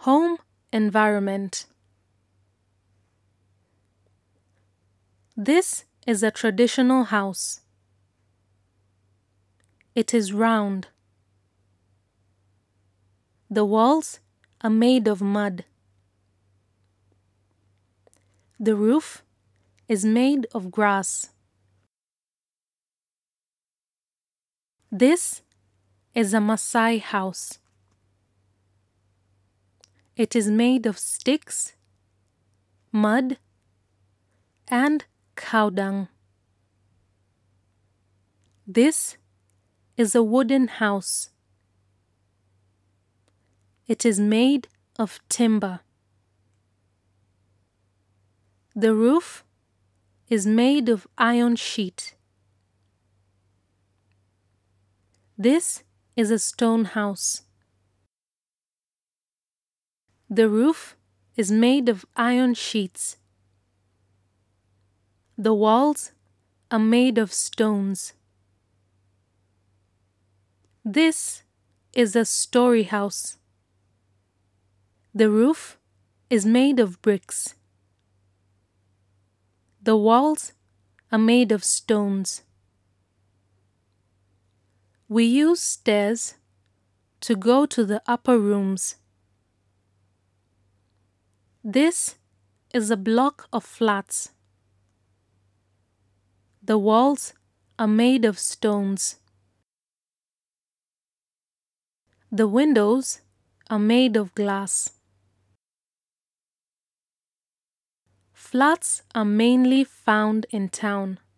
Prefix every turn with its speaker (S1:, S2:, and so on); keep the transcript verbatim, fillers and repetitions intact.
S1: Home environment. This is a traditional house. It is round. The walls are made of mud. The roof is made of grass. This is a Maasai house. It is made of sticks, mud, and cow dung. This is a wooden house. It is made of timber. The roof is made of iron sheet. This is a stone house. The roof is made of iron sheets. The walls are made of stones. This is a story house. The roof is made of bricks. The walls are made of stones. We use stairs to go to the upper rooms. This is a block of flats. The walls are made of stones. The windows are made of glass. Flats are mainly found in town.